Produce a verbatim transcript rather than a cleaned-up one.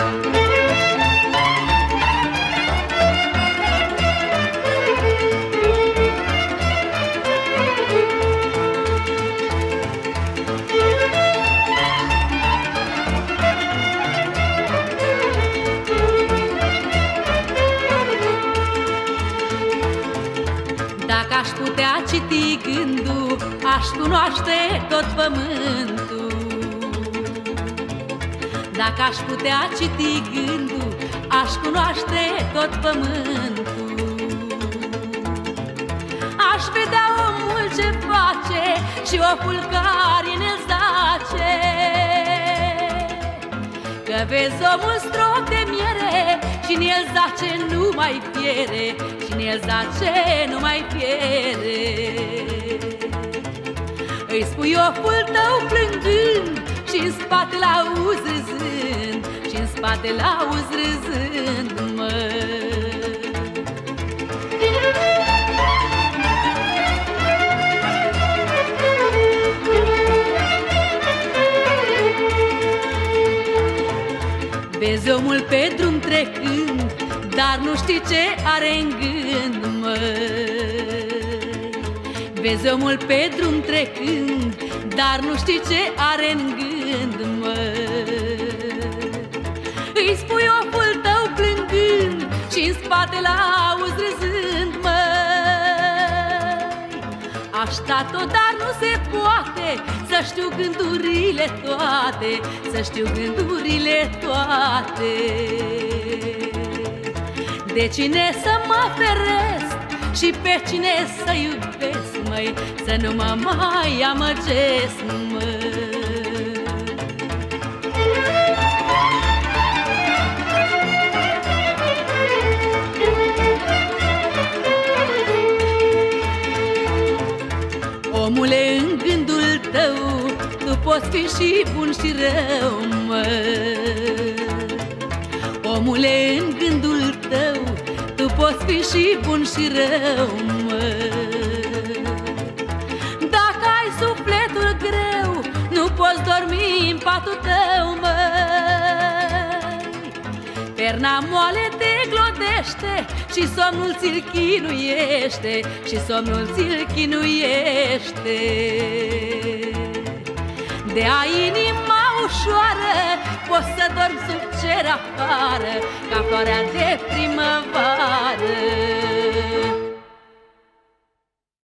Dacă aș putea citi gândul, aș cunoaște tot pământul. Dacă aș putea citi gândul, aș cunoaște tot pământul. Aș vedea omul ce face și oful care ne-l zace. Că vezi omul strop de miere și în el zace nu mai fiere, și în el zace nu mai fiere. Îi spui oful tău plângând și în spate l-auzi râzând, și în spate l-auzi râzând, măi. Vezi omul pe drum trecând, dar nu știi ce are în gând, măi. Vezi omul pe drum trecând, dar nu știi ce are în gând, măi. Îi spui oful tău plângând și în spate l-auzi râzând, măi. Aș sta-o, dar nu se poate, să știu gândurile toate, să știu gândurile toate. De cine să mă feresc și pe cine să iubesc, măi, să nu mă mai amăgesc, măi. Omule, în gândul tău tu poți fi și bun și rău, măi. Omule, în gândul tău tu poți fi și bun și rău, măi. Dacă ai sufletul greu, nu poți dormi în patul tău, măi. Perna moale te glodește și somnul ți-l chinuiește, și somnul ți-l chinuiește. De a inima ușoară poți să dormi sub cer afară, ca floarea de primăvară.